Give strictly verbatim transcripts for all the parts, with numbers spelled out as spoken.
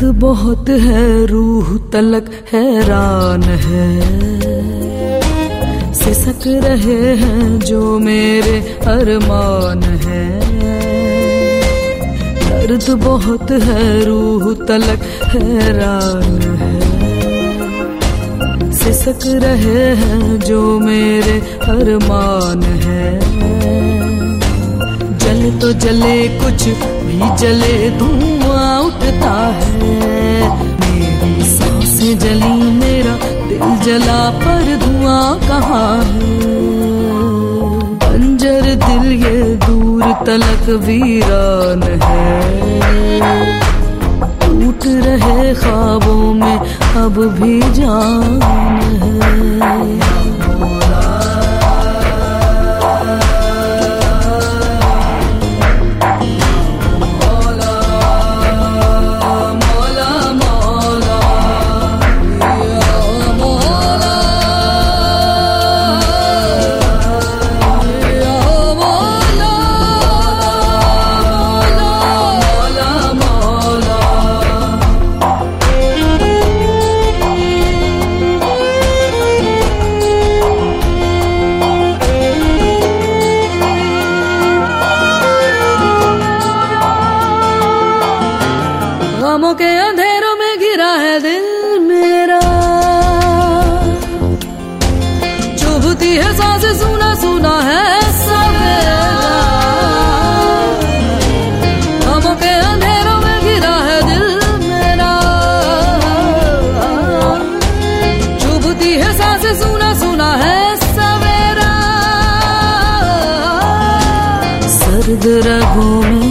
बहुत है रूह तलक हैरान है, सिसक रहे हैं जो मेरे अरमान है। दर्द बहुत है रूह तलक हैरान है, सिसक रहे हैं जो मेरे अरमान है। जले तो जले कुछ भी जले, धुआं उठता है। मेरी सांसें जली मेरा दिल जला, पर धुआं कहाँ है। बंजर दिल ये दूर तलक वीरान है, टूट रहे ख्वाबों में अब भी जान है। गमों के अंधेरों में घिरा है दिल मेरा, चुभती है सांसें, सुना सुना है सवेरा। गमों के अंधेरों में घिरा है दिल मेरा, चुभती है सांसें, सुना सुना है सवेरा। सर्द रगों में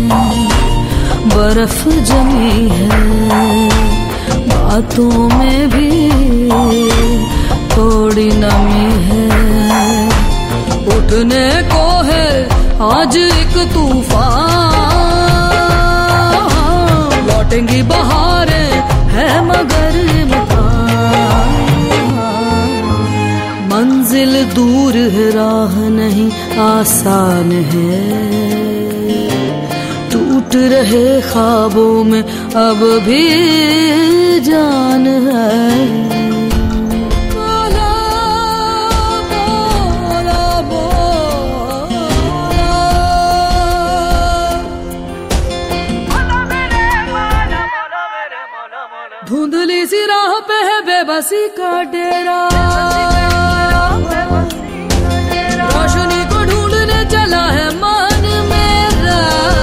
बर्फ जमी है, बातों में भी थोड़ी नमी है। उठने को है आज एक तूफान, लौटेंगी बहारें है मगर इम्तिहान। मंजिल दूर है, राह नहीं आसान है, टूट रहे ख्वाबों में अब भी जान है। बोला, बोला, बोला। धुंधली सी राह पे है बेबसी का डेरा, रोशनी को ढूंढने चला है मन मेरा।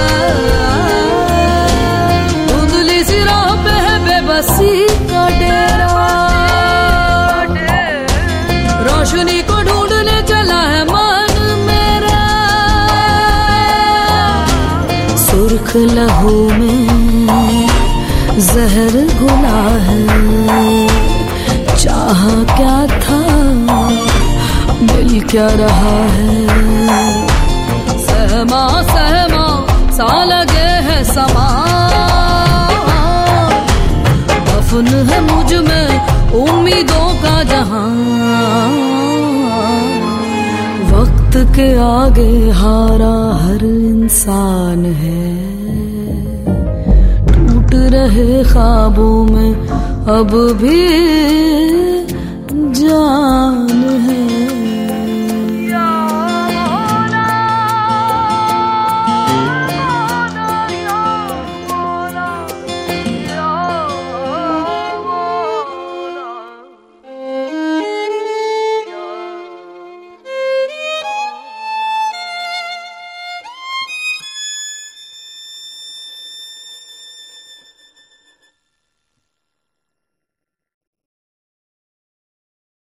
बसी का डेरा, रोशनी को ढूंढने चला है मन मेरा। सुर्ख लहू में जहर घुला है, चाहा क्या था मिल क्या रहा है। सहमा सहमा सा लगे है समा, दफन है मुझ में उम्मीदों का जहां। वक्त के आगे हारा हर इंसान है, टूट रहे ख्वाबों में अब भी जान है।